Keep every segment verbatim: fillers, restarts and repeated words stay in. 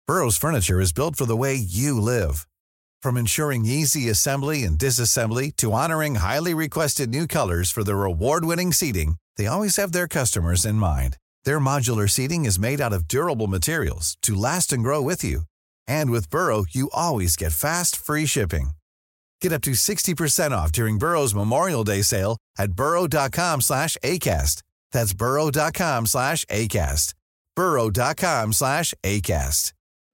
Burrow's furniture is built for the way you live. From ensuring easy assembly and disassembly to honoring highly requested new colors for their award-winning seating, they always have their customers in mind. Their modular seating is made out of durable materials to last and grow with you. And with Burrow, you always get fast, free shipping. Get up to sixty percent off during Burrow's Memorial Day sale at burrow.com slash ACAST. That's burrow.com slash ACAST. burrow.com slash ACAST.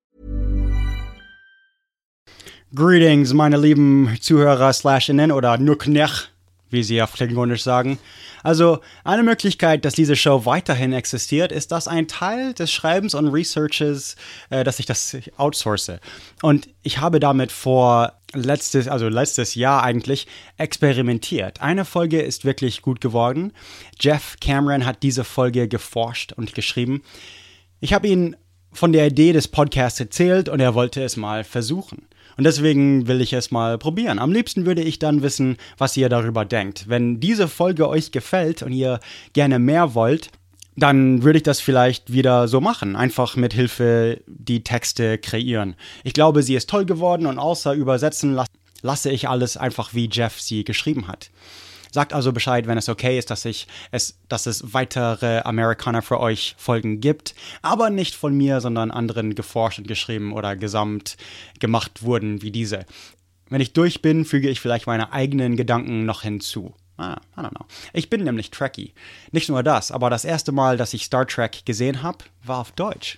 Greetings, meine lieben Zuhörer slash innen oder nur Knech, wie sie auf Klingonisch sagen. Also, eine Möglichkeit, dass diese Show weiterhin existiert, ist, dass ein Teil des Schreibens und Researches, äh, dass ich das outsource. Und ich habe damit vor letztes, also letztes Jahr eigentlich experimentiert. Eine Folge ist wirklich gut geworden. Jeff Cameron hat diese Folge geforscht und geschrieben. Ich habe ihn von der Idee des Podcasts erzählt und er wollte es mal versuchen. Und deswegen will ich es mal probieren. Am liebsten würde ich dann wissen, was ihr darüber denkt. Wenn diese Folge euch gefällt und ihr gerne mehr wollt, dann würde ich das vielleicht wieder so machen. Einfach mit Hilfe die Texte kreieren. Ich glaube, sie ist toll geworden und außer übersetzen lasse ich alles einfach, wie Jeff sie geschrieben hat. Sagt also Bescheid, wenn es okay ist, dass ich es, dass es weitere Amerikaner für euch Folgen gibt, aber nicht von mir, sondern anderen geforscht und geschrieben oder gesamt gemacht wurden wie diese. Wenn ich durch bin, füge ich vielleicht meine eigenen Gedanken noch hinzu. Ah, I don't know. Ich bin nämlich Trekkie. Nicht nur das, aber das erste Mal, dass ich Star Trek gesehen habe, war auf Deutsch.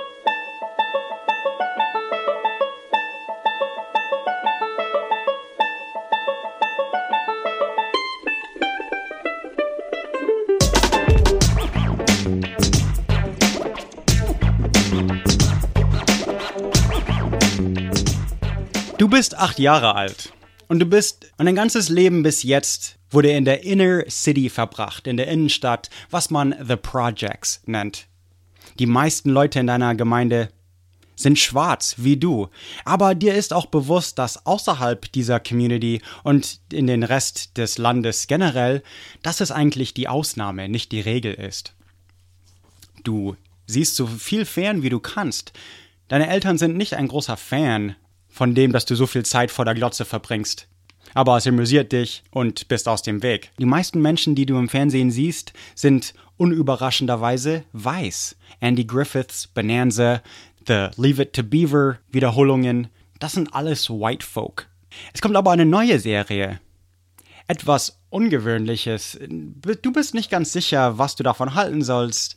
Du bist acht Jahre alt und du bist, und dein ganzes Leben bis jetzt wurde in der Inner City verbracht, in der Innenstadt, was man The Projects nennt. Die meisten Leute in deiner Gemeinde sind schwarz, wie du, aber dir ist auch bewusst, dass außerhalb dieser Community und in den Rest des Landes generell, dass es eigentlich die Ausnahme, nicht die Regel ist. Du siehst so viel fern, wie du kannst. Deine Eltern sind nicht ein großer Fan von dem, dass du so viel Zeit vor der Glotze verbringst. Aber es amüsiert dich und bist aus dem Weg. Die meisten Menschen, die du im Fernsehen siehst, sind unüberraschenderweise weiß. Andy Griffiths, Bonanza, The Leave It to Beaver Wiederholungen, das sind alles White Folk. Es kommt aber eine neue Serie. Etwas Ungewöhnliches. Du bist nicht ganz sicher, was du davon halten sollst.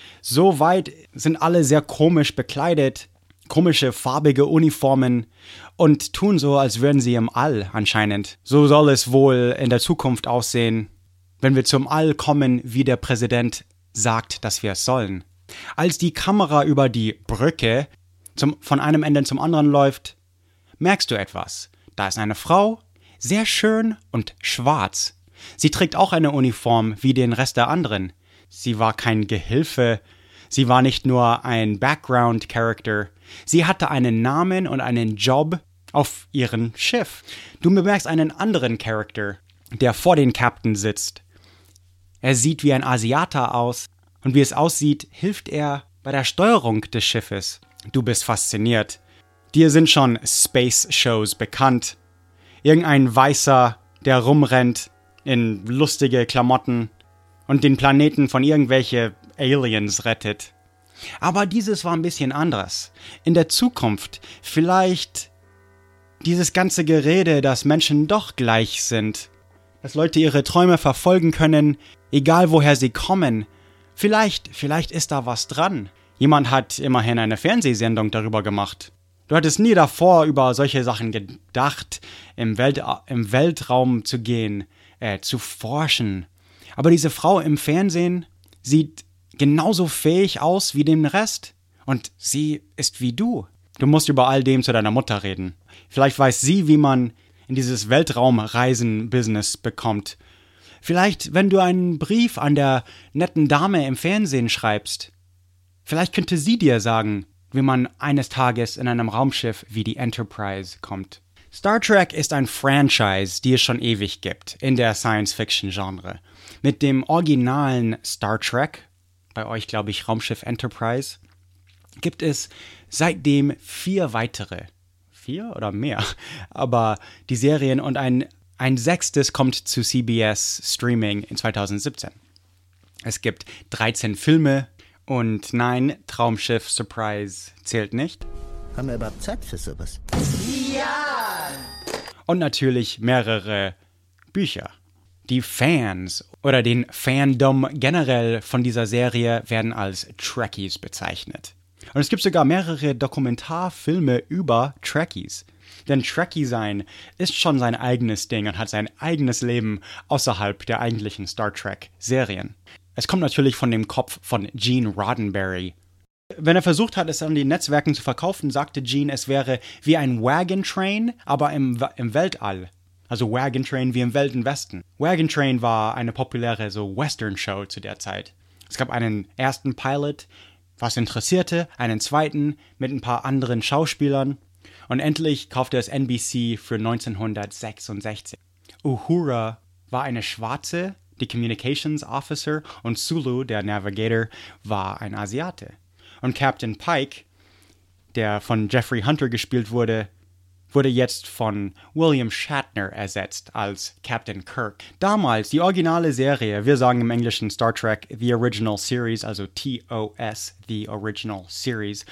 Soweit sind alle sehr komisch bekleidet. Komische, farbige Uniformen und tun so, als wären sie im All anscheinend. So soll es wohl in der Zukunft aussehen, wenn wir zum All kommen, wie der Präsident sagt, dass wir es sollen. Als die Kamera über die Brücke zum, von einem Ende zum anderen läuft, merkst du etwas. Da ist eine Frau, sehr schön und schwarz. Sie trägt auch eine Uniform wie den Rest der anderen. Sie war kein Gehilfe. Sie war nicht nur ein Background-Character. Sie hatte einen Namen und einen Job auf ihrem Schiff. Du bemerkst einen anderen Charakter, der vor den Captain sitzt. Er sieht wie ein Asiater aus und wie es aussieht, hilft er bei der Steuerung des Schiffes. Du bist fasziniert. Dir sind schon Space-Shows bekannt. Irgendein Weißer, der rumrennt in lustige Klamotten und den Planeten von irgendwelche Aliens rettet. Aber dieses war ein bisschen anders. In der Zukunft vielleicht dieses ganze Gerede, dass Menschen doch gleich sind, dass Leute ihre Träume verfolgen können, egal woher sie kommen. Vielleicht, vielleicht ist da was dran. Jemand hat immerhin eine Fernsehsendung darüber gemacht. Du hattest nie davor über solche Sachen gedacht, im, Welt, im Weltraum zu gehen, äh, zu forschen. Aber diese Frau im Fernsehen sieht genauso fähig aus wie den Rest. Und sie ist wie du. Du musst über all dem zu deiner Mutter reden. Vielleicht weiß sie, wie man in dieses Weltraumreisen-Business bekommt. Vielleicht, wenn du einen Brief an der netten Dame im Fernsehen schreibst. Vielleicht könnte sie dir sagen, wie man eines Tages in einem Raumschiff wie die Enterprise kommt. Star Trek ist ein Franchise, die es schon ewig gibt in der Science-Fiction-Genre. Mit dem originalen Star Trek, bei euch glaube ich Raumschiff Enterprise, gibt es seitdem vier weitere. Vier oder mehr? Aber die Serien und ein, ein sechstes kommt zu C B S Streaming in zwanzig siebzehn. Es gibt dreizehn Filme und nein, Traumschiff Surprise zählt nicht. Haben wir überhaupt Zeit für sowas? Ja! Und natürlich mehrere Bücher. Die Fans oder den Fandom generell von dieser Serie werden als Trekkies bezeichnet. Und es gibt sogar mehrere Dokumentarfilme über Trekkies. Denn Trekkie sein ist schon sein eigenes Ding und hat sein eigenes Leben außerhalb der eigentlichen Star Trek-Serien. Es kommt natürlich von dem Kopf von Gene Roddenberry. Wenn er versucht hat, es an die Netzwerken zu verkaufen, sagte Gene, es wäre wie ein Wagon Train, aber im, im Weltall. Also Wagon Train wie im Wilden Westen. Wagon Train war eine populäre so Western-Show zu der Zeit. Es gab einen ersten Pilot, was interessierte, einen zweiten mit ein paar anderen Schauspielern. Und endlich kaufte es N B C für neunzehnhundertsechsundsechzig. Uhura war eine Schwarze, die Communications Officer, und Sulu, der Navigator, war ein Asiate. Und Captain Pike, der von Jeffrey Hunter gespielt wurde, wurde jetzt von William Shatner ersetzt als Captain Kirk. Damals, die originale Serie, wir sagen im Englischen Star Trek The Original Series, also T O S, The Original Series.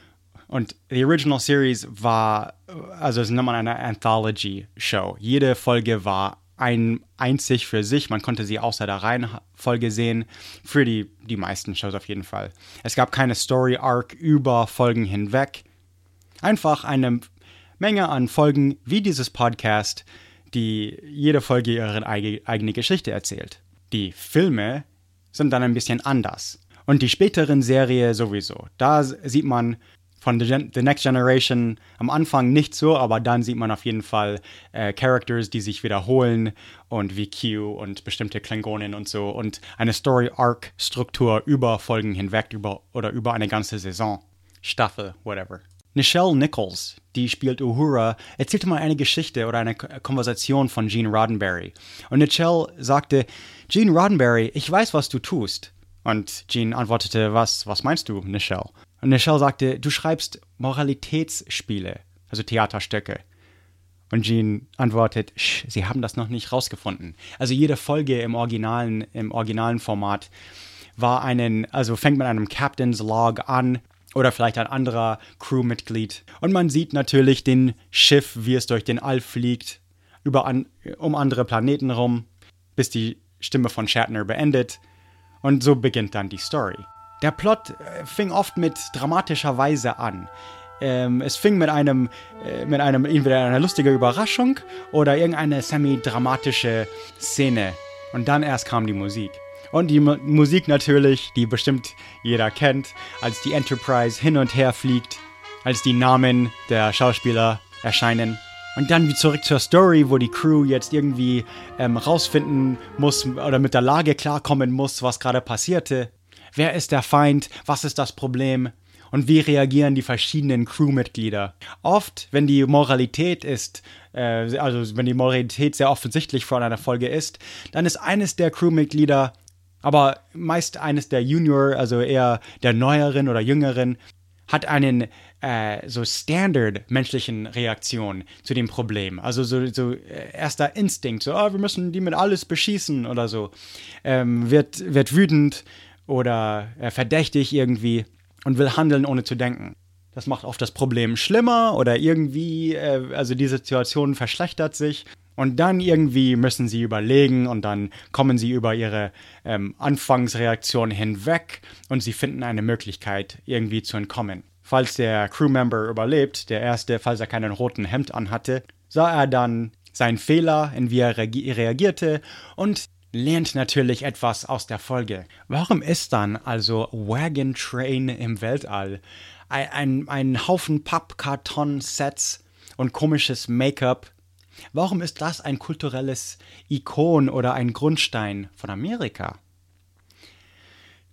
Und The Original Series war, also es nennt man eine Anthology-Show. Jede Folge war ein, einzig für sich. Man konnte sie außer der Reihenfolge sehen. Für die, die meisten Shows auf jeden Fall. Es gab keine Story-Arc über Folgen hinweg. Einfach eine Menge an Folgen wie dieses Podcast, die jede Folge ihre eigene Geschichte erzählt. Die Filme sind dann ein bisschen anders. Und die späteren Serien sowieso. Da sieht man von The, Gen- The Next Generation am Anfang nicht so, aber dann sieht man auf jeden Fall äh, Characters, die sich wiederholen und wie Q und bestimmte Klingonen und so und eine Story-Arc-Struktur über Folgen hinweg über, oder über eine ganze Saison, Staffel, whatever. Nichelle Nichols, die spielt Uhura, erzählte mal eine Geschichte oder eine Konversation von Gene Roddenberry. Und Nichelle sagte, Gene Roddenberry, ich weiß, was du tust. Und Gene antwortete, was, was meinst du, Nichelle? Und Nichelle sagte, du schreibst Moralitätsspiele, also Theaterstücke. Und Gene antwortet, sie haben das noch nicht rausgefunden. Also jede Folge im originalen, im originalen Format war einen, also fängt mit einem Captain's Log an oder vielleicht ein anderer Crewmitglied. Und man sieht natürlich den Schiff, wie es durch den All fliegt, über an, um andere Planeten rum, bis die Stimme von Shatner beendet. Und so beginnt dann die Story. Der Plot fing oft mit dramatischer Weise an. Ähm, es fing mit einem, äh, mit einem entweder einer lustigen Überraschung oder irgendeine semi-dramatische Szene. Und dann erst kam die Musik. Und die M- Musik natürlich, die bestimmt jeder kennt, als die Enterprise hin und her fliegt, als die Namen der Schauspieler erscheinen. Und dann wie zurück zur Story, wo die Crew jetzt irgendwie ähm, rausfinden muss oder mit der Lage klarkommen muss, was gerade passierte. Wer ist der Feind? Was ist das Problem? Und wie reagieren die verschiedenen Crewmitglieder? Oft, wenn die Moralität ist, äh, also wenn die Moralität sehr offensichtlich von einer Folge ist, dann ist eines der Crewmitglieder, aber meist eines der Junior, also eher der Neueren oder Jüngeren, hat einen äh, so Standard menschlichen Reaktion zu dem Problem. Also so, so äh, erster Instinkt, so, oh, wir müssen die mit alles beschießen oder so. Ähm, wird, wird wütend oder äh, verdächtig irgendwie und will handeln, ohne zu denken. Das macht oft das Problem schlimmer oder irgendwie, äh, also die Situation verschlechtert sich. Und dann irgendwie müssen sie überlegen und dann kommen sie über ihre ähm, Anfangsreaktion hinweg und sie finden eine Möglichkeit, irgendwie zu entkommen. Falls der Crewmember überlebt, der erste, falls er keinen roten Hemd anhatte, sah er dann seinen Fehler, in wie er reagi- reagierte und lernt natürlich etwas aus der Folge. Warum ist dann also Wagon Train im Weltall ein, ein, ein Haufen Pappkarton-Sets und komisches Make-up? Warum ist das ein kulturelles Ikon oder ein Grundstein von Amerika?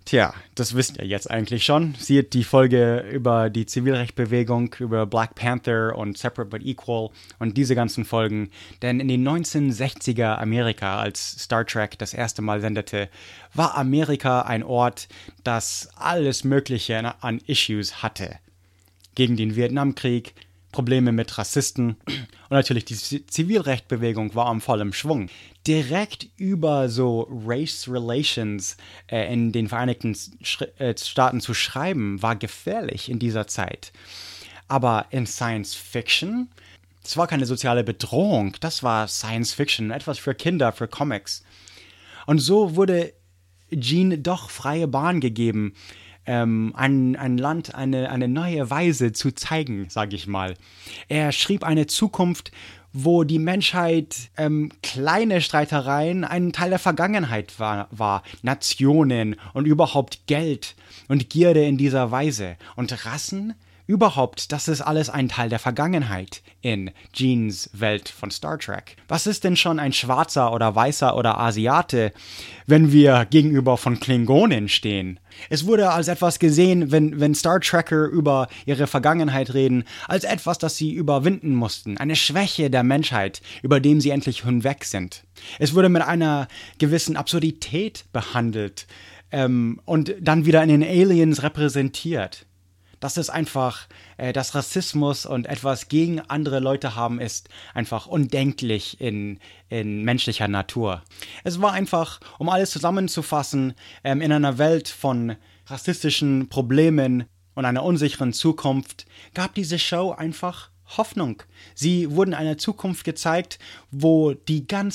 Tja, das wisst ihr jetzt eigentlich schon. Sieht die Folge über die Zivilrechtbewegung, über Black Panther und Separate but Equal und diese ganzen Folgen. Denn in den neunzehnhundertsechziger Amerika, als Star Trek das erste Mal sendete, war Amerika ein Ort, das alles Mögliche an Issues hatte. Gegen den Vietnamkrieg, Probleme mit Rassisten und natürlich die Zivilrechtbewegung war am vollen Schwung. Direkt über so Race Relations äh, in den Vereinigten Sch- äh, Staaten zu schreiben, war gefährlich in dieser Zeit. Aber in Science Fiction, das war keine soziale Bedrohung, das war Science Fiction, etwas für Kinder, für Comics. Und so wurde Gene doch freie Bahn gegeben, Ähm, ein, ein Land eine, eine neue Weise zu zeigen, sage ich mal. Er schrieb eine Zukunft, wo die Menschheit ähm, kleine Streitereien ein Teil der Vergangenheit war, war. Nationen und überhaupt Geld und Gierde in dieser Weise. Und Rassen, überhaupt, das ist alles ein Teil der Vergangenheit in Genes Welt von Star Trek. Was ist denn schon ein Schwarzer oder Weißer oder Asiate, wenn wir gegenüber von Klingonen stehen? Es wurde als etwas gesehen, wenn, wenn Star Trekker über ihre Vergangenheit reden, als etwas, das sie überwinden mussten, eine Schwäche der Menschheit, über dem sie endlich hinweg sind. Es wurde mit einer gewissen Absurdität behandelt ähm, und dann wieder in den Aliens repräsentiert. Das ist einfach, äh, dass Rassismus und etwas gegen andere Leute haben, ist einfach undenklich in, in menschlicher Natur. Es war einfach, um alles zusammenzufassen, ähm, in einer Welt von rassistischen Problemen und einer unsicheren Zukunft, gab diese Show einfach Hoffnung. Sie wurden einer Zukunft gezeigt, wo die ganze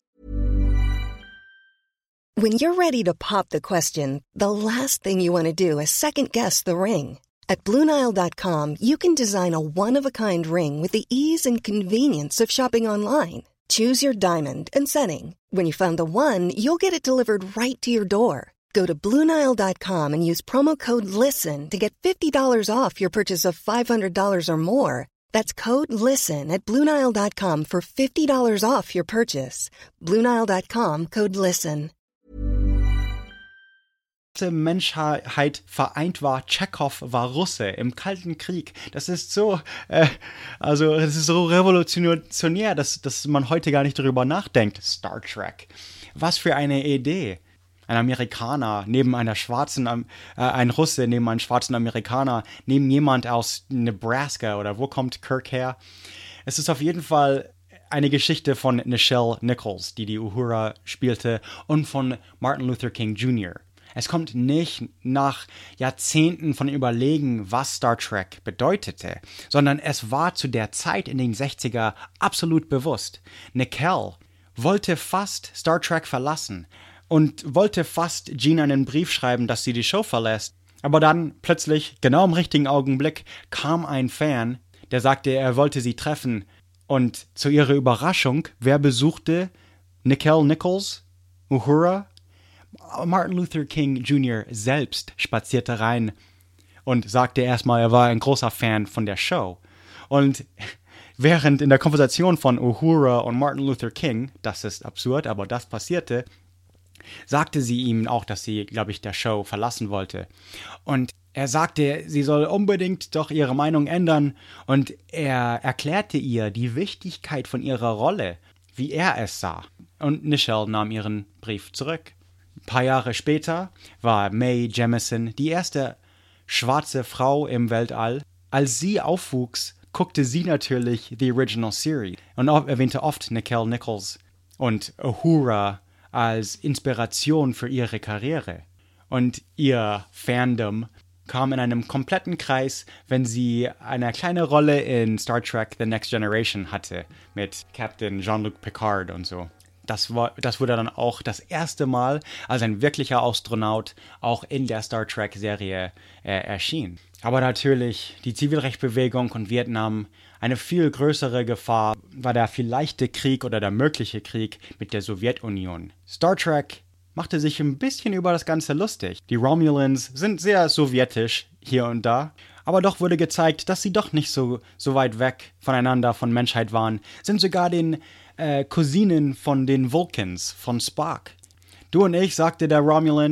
When you're ready to pop the question, the last thing you want to do is second-guess the ring. At Blue Nile dot com, you can design a one-of-a-kind ring with the ease and convenience of shopping online. Choose your diamond and setting. When you find the one, you'll get it delivered right to your door. Go to Blue Nile dot com and use promo code LISTEN to get fifty dollars off your purchase of five hundred dollars or more. That's code LISTEN at Blue Nile dot com for fifty dollars off your purchase. Blue Nile dot com, code LISTEN. Menschheit vereint war. Tschechow war Russe im Kalten Krieg. Das ist so, äh, also das ist so revolutionär, dass, dass man heute gar nicht darüber nachdenkt. Star Trek. Was für eine Idee. Ein Amerikaner neben einer schwarzen, äh, ein Russe neben einem schwarzen Amerikaner, neben jemand aus Nebraska oder wo kommt Kirk her? Es ist auf jeden Fall eine Geschichte von Nichelle Nichols, die die Uhura spielte, und von Martin Luther King Junior Es kommt nicht nach Jahrzehnten von Überlegen, was Star Trek bedeutete, sondern es war zu der Zeit in den sechziger absolut bewusst. Nichelle wollte fast Star Trek verlassen und wollte fast Gene einen Brief schreiben, dass sie die Show verlässt. Aber dann plötzlich, genau im richtigen Augenblick, kam ein Fan, der sagte, er wollte sie treffen. Und zu ihrer Überraschung, wer besuchte Nichelle Nichols, Uhura? Martin Luther King Junior selbst spazierte rein und sagte erstmal, er war ein großer Fan von der Show. Und während in der Konversation von Uhura und Martin Luther King, das ist absurd, aber das passierte, sagte sie ihm auch, dass sie, glaube ich, der Show verlassen wollte. Und er sagte, sie soll unbedingt doch ihre Meinung ändern, und er erklärte ihr die Wichtigkeit von ihrer Rolle, wie er es sah. Und Nichelle nahm ihren Brief zurück. Ein paar Jahre später war Mae Jemison die erste schwarze Frau im Weltall. Als sie aufwuchs, guckte sie natürlich die Original Series und erwähnte oft Nichelle Nichols und Uhura als Inspiration für ihre Karriere. Und ihr Fandom kam in einem kompletten Kreis, wenn sie eine kleine Rolle in Star Trek The Next Generation hatte, mit Captain Jean-Luc Picard und so. Das, war, das wurde dann auch das erste Mal als ein wirklicher Astronaut auch in der Star Trek-Serie äh, erschien. Aber natürlich, die Zivilrechtbewegung und Vietnam, eine viel größere Gefahr war der vielleicht Krieg oder der mögliche Krieg mit der Sowjetunion. Star Trek machte sich ein bisschen über das Ganze lustig. Die Romulans sind sehr sowjetisch hier und da, aber doch wurde gezeigt, dass sie doch nicht so, so weit weg voneinander von Menschheit waren, sind sogar den äh, Cousinen von den Vulcans, von Spock. Du und ich, sagte der Romulan,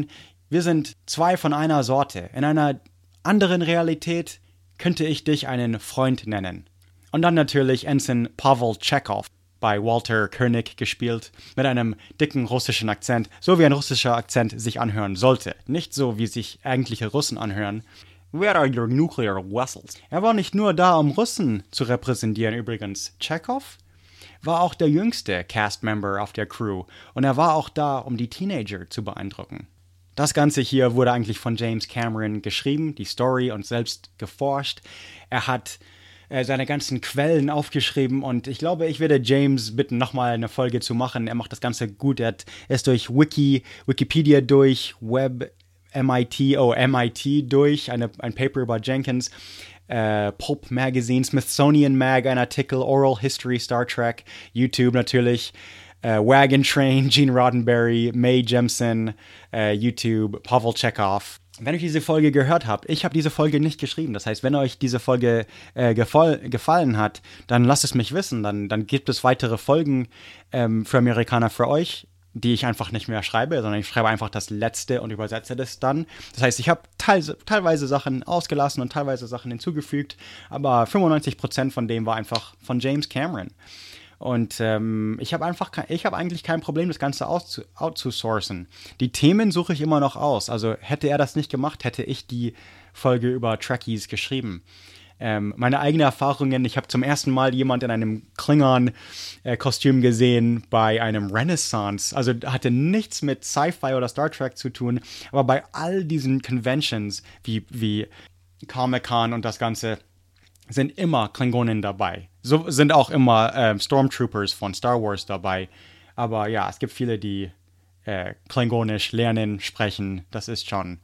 Wir sind zwei von einer Sorte. In einer anderen Realität könnte ich dich einen Freund nennen. Und dann natürlich Ensign Pavel Chekhov, bei Walter Koenig gespielt, mit einem dicken russischen Akzent, so wie ein russischer Akzent sich anhören sollte. Nicht so, wie sich eigentliche Russen anhören. Where are your nuclear vessels? Er war nicht nur da, um Russen zu repräsentieren übrigens. Chekhov war auch der jüngste Cast-Member auf der Crew und er war auch da, um die Teenager zu beeindrucken. Das Ganze hier wurde eigentlich von James Cameron geschrieben, die Story, und selbst geforscht. Er hat äh, seine ganzen Quellen aufgeschrieben und ich glaube, ich werde James bitten, nochmal eine Folge zu machen. Er macht das Ganze gut. Er hat es durch Wiki, Wikipedia durch, Web, M I T, oh, M I T durch, eine, ein Paper über Jenkins, äh, Pulp Magazine, Smithsonian Mag, ein Artikel, Oral History, Star Trek, YouTube natürlich, äh, Wagon Train, Gene Roddenberry, Mae Jemison, äh, YouTube, Pavel Chekhov. Wenn euch diese Folge gehört habt, ich habe diese Folge nicht geschrieben. Das heißt, wenn euch diese Folge äh, gefall, gefallen hat, dann lasst es mich wissen. Dann, dann gibt es weitere Folgen ähm, für Amerikaner für euch, die ich einfach nicht mehr schreibe, sondern ich schreibe einfach das Letzte und übersetze das dann. Das heißt, ich habe teils, teilweise Sachen ausgelassen und teilweise Sachen hinzugefügt, aber fünfundneunzig Prozent von dem war einfach von James Cameron. Und ähm, ich habe einfach, ich habe eigentlich kein Problem, das Ganze auszu- outzusourcen. Die Themen suche ich immer noch aus. Also hätte er das nicht gemacht, hätte ich die Folge über Trekkies geschrieben. Ähm, meine eigenen Erfahrungen, ich habe zum ersten Mal jemand in einem Klingon-Kostüm gesehen bei einem Renaissance. Also hatte nichts mit Sci-Fi oder Star Trek zu tun, aber bei all diesen Conventions wie, wie Comic-Con und das Ganze sind immer Klingonen dabei. So sind auch immer äh, Stormtroopers von Star Wars dabei. Aber ja, es gibt viele, die äh, Klingonisch lernen, sprechen. Das ist schon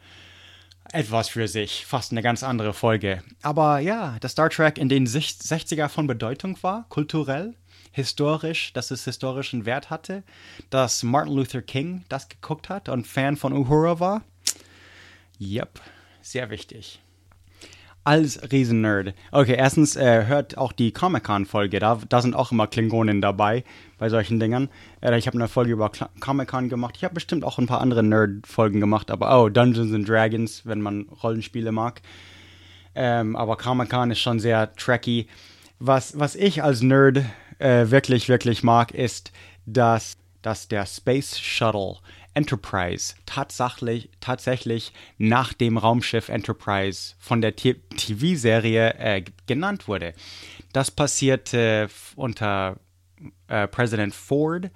etwas für sich. Fast eine ganz andere Folge. Aber ja, das Star Trek in den sechziger von Bedeutung war, kulturell, historisch, dass es historischen Wert hatte, dass Martin Luther King das geguckt hat und Fan von Uhura war. Yep, sehr wichtig. Als Riesen-Nerd. Okay, erstens äh, hört auch die Comic-Con-Folge. Da, da sind auch immer Klingonen dabei bei solchen Dingern. Äh, ich habe eine Folge über Cl- Comic-Con gemacht. Ich habe bestimmt auch ein paar andere Nerd-Folgen gemacht. Aber oh, Dungeons and Dragons, wenn man Rollenspiele mag. Ähm, aber Comic-Con ist schon sehr tracky. Was, was ich als Nerd äh, wirklich, wirklich mag, ist, dass, dass der Space Shuttle Enterprise tatsächlich, tatsächlich nach dem Raumschiff Enterprise von der T- TV-Serie äh, genannt wurde. Das passierte unter äh, Präsident Ford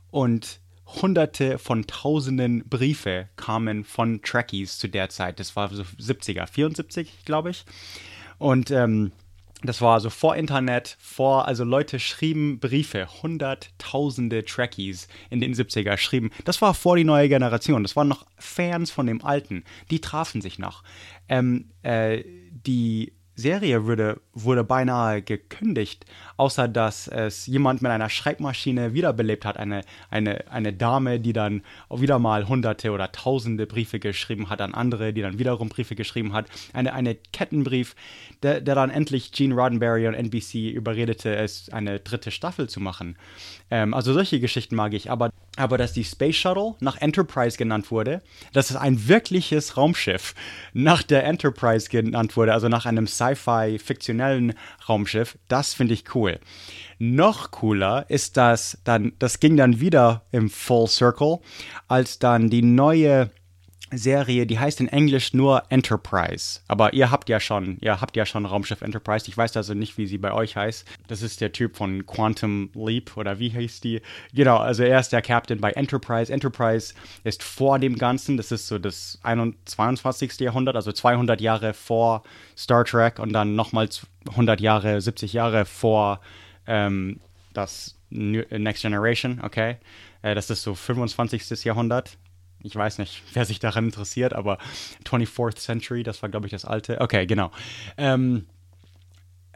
und hunderte von tausenden Briefe kamen von Trekkies zu der Zeit. Das war so siebziger, vierundsiebzig, glaube ich. Und ähm, das war also vor Internet, vor, also Leute schrieben Briefe, hunderttausende Trekkies in den siebziger schrieben. Das war vor die neue Generation, das waren noch Fans von dem Alten, die trafen sich noch. Ähm, äh, die Serie wurde, wurde beinahe gekündigt, außer dass es jemand mit einer Schreibmaschine wiederbelebt hat. Eine, eine, eine Dame, die dann wieder mal hunderte oder tausende Briefe geschrieben hat an andere, die dann wiederum Briefe geschrieben hat. Eine, eine Kettenbrief, der, der dann endlich Gene Roddenberry und N B C überredete, es eine dritte Staffel zu machen. Ähm, also solche Geschichten mag ich. Aber, aber dass die Space Shuttle nach Enterprise genannt wurde, dass es ein wirkliches Raumschiff nach der Enterprise genannt wurde, also nach einem Sci-Fi-fiktionellen Raumschiff, das finde ich cool. Noch cooler ist das dann, das ging dann wieder im Full Circle, als dann die neue Serie, die heißt in Englisch nur Enterprise. Aber ihr habt ja schon, ihr habt ja schon Raumschiff Enterprise. Ich weiß also nicht, wie sie bei euch heißt. Das ist der Typ von Quantum Leap oder wie heißt die? Genau, also er ist der Captain bei Enterprise. Enterprise ist vor dem Ganzen. Das ist so das zweiundzwanzigste Jahrhundert, also zweihundert Jahre vor Star Trek und dann nochmal hundert Jahre, siebzig Jahre vor ähm, das Next Generation, okay? Äh, das ist so fünfundzwanzigste Jahrhundert. Ich weiß nicht, wer sich daran interessiert, aber twenty-fourth Century, das war, glaube ich, das alte. Okay, genau. Ähm,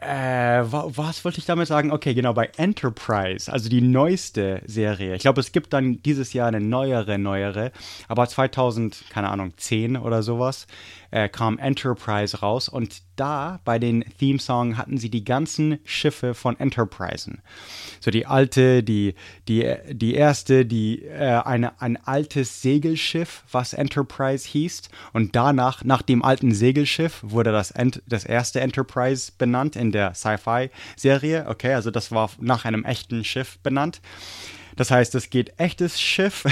Äh, was wollte ich damit sagen? Okay, genau, bei Enterprise, also die neueste Serie. Ich glaube, es gibt dann dieses Jahr eine neuere, neuere. Aber zweitausend, keine Ahnung, zehn oder sowas, äh, kam Enterprise raus. Und da, bei den Theme-Song, hatten sie die ganzen Schiffe von Enterprisen. So die alte, die, die, die erste, die, äh, eine, ein altes Segelschiff, was Enterprise hieß. Und danach, nach dem alten Segelschiff, wurde das, Ent- das erste Enterprise benannt in der Sci-Fi-Serie. Okay, also das war nach einem echten Schiff benannt. Das heißt, es geht echtes Schiff,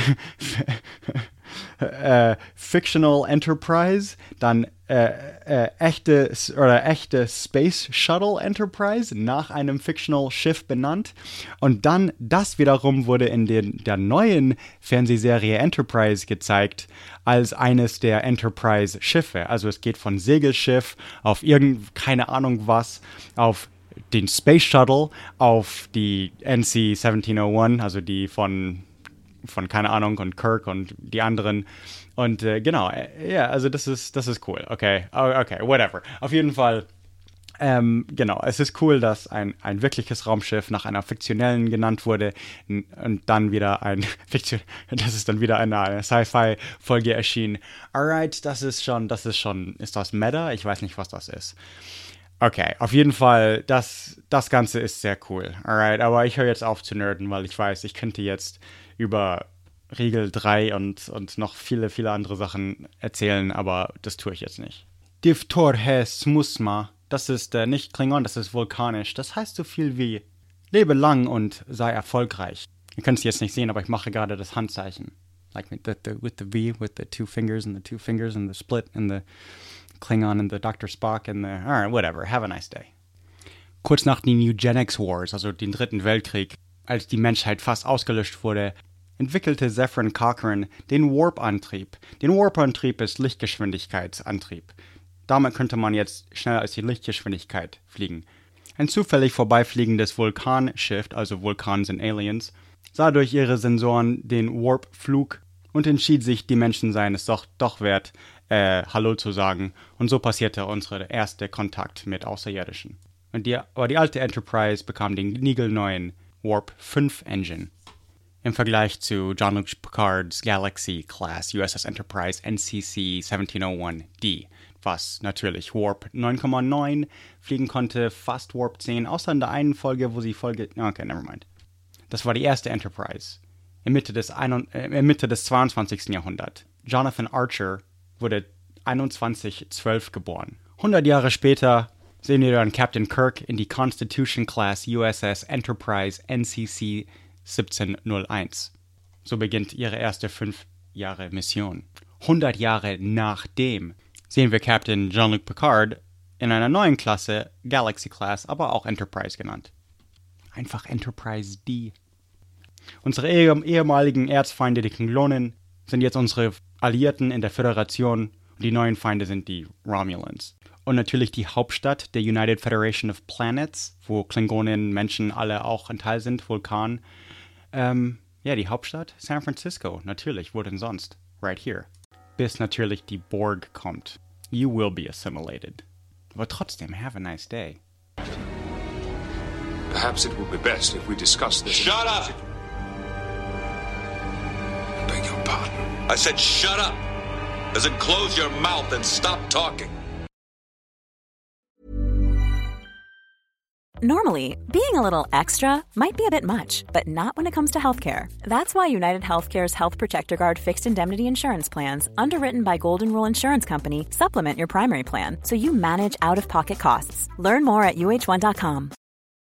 äh, Fictional Enterprise, dann äh, äh, echte oder echte Space Shuttle Enterprise nach einem Fictional Schiff benannt. Und dann das wiederum wurde in den, der neuen Fernsehserie Enterprise gezeigt als eines der Enterprise-Schiffe. Also es geht von Segelschiff auf irgend, keine Ahnung was, auf den Space Shuttle, auf die N C siebzehn null eins, also die von, von keine Ahnung, und Kirk und die anderen. Und äh, genau, ja, äh, also das ist, das ist cool. Okay, okay, whatever. Auf jeden Fall, ähm, genau, es ist cool, dass ein, ein wirkliches Raumschiff nach einer fiktionellen genannt wurde und dann wieder ein Fiktion, das ist dann wieder eine, eine Sci-Fi-Folge erschien. Alright, das ist schon, das ist schon, ist das Meta? Ich weiß nicht, was das ist. Okay, auf jeden Fall, das, das Ganze ist sehr cool. Alright, aber ich höre jetzt auf zu nerden, weil ich weiß, ich könnte jetzt über Regel drei und, und noch viele, viele andere Sachen erzählen, aber das tue ich jetzt nicht. Divtor hes musma, das ist äh, nicht Klingon, das ist vulkanisch. Das heißt so viel wie lebe lang und sei erfolgreich. Ihr könnt es jetzt nicht sehen, aber ich mache gerade das Handzeichen. Like with the, the, with the V, with the two fingers and the two fingers and the split and the Klingon and the Doctor Spock and the, alright, whatever, have a nice day. Kurz nach den Eugenics Wars, also den Dritten Weltkrieg, als die Menschheit fast ausgelöscht wurde, entwickelte Zefram Cochrane den Warp-Antrieb. Den Warp-Antrieb ist Lichtgeschwindigkeitsantrieb. Damit könnte man jetzt schneller als die Lichtgeschwindigkeit fliegen. Ein zufällig vorbeifliegendes Vulkanschiff, also Vulkan sind Aliens, sah durch ihre Sensoren den Warp-Flug und entschied sich, die Menschen seien es doch, doch wert, Äh, Hallo zu sagen. Und so passierte unser erster Kontakt mit Außerirdischen. Und die, aber die alte Enterprise bekam den niegelneuen Warp fünf Engine. Im Vergleich zu Jean-Luc Picards Galaxy-Class U S S Enterprise N C C siebzehn null eins D, was natürlich Warp neun Komma neun fliegen konnte, fast Warp zehn, außer in der einen Folge, wo sie Folge... Okay, nevermind. Das war die erste Enterprise. In Mitte des, ein, äh, in Mitte des zweiundzwanzigsten Jahrhunderts. Jonathan Archer wurde einundzwanzig zwölf geboren. hundert Jahre später sehen wir dann Captain Kirk in die Constitution-Class U S S Enterprise N C C siebzehn null eins. So beginnt ihre erste fünf Jahre Mission. hundert Jahre nachdem sehen wir Captain Jean-Luc Picard in einer neuen Klasse, Galaxy-Class, aber auch Enterprise genannt. Einfach Enterprise D. Unsere ehem- ehemaligen Erzfeinde, die Klingonen, sind jetzt unsere Alliierten in der Föderation und die neuen Feinde sind die Romulans. Und natürlich die Hauptstadt der United Federation of Planets, wo Klingonen, Menschen alle auch ein Teil sind, Vulkan. Ähm, ja, die Hauptstadt? San Francisco, natürlich, wo denn sonst? Right here. Bis natürlich die Borg kommt. You will be assimilated. Aber trotzdem, have a nice day. Perhaps it would be best if we discuss this. Shut up! I beg your pardon. I said shut up! As in close your mouth and stop talking. Normally, being a little extra might be a bit much, but not when it comes to healthcare. That's why United Healthcare's Health Protector Guard fixed indemnity insurance plans, underwritten by Golden Rule Insurance Company, supplement your primary plan so you manage out-of-pocket costs. Learn more at U H one dot com.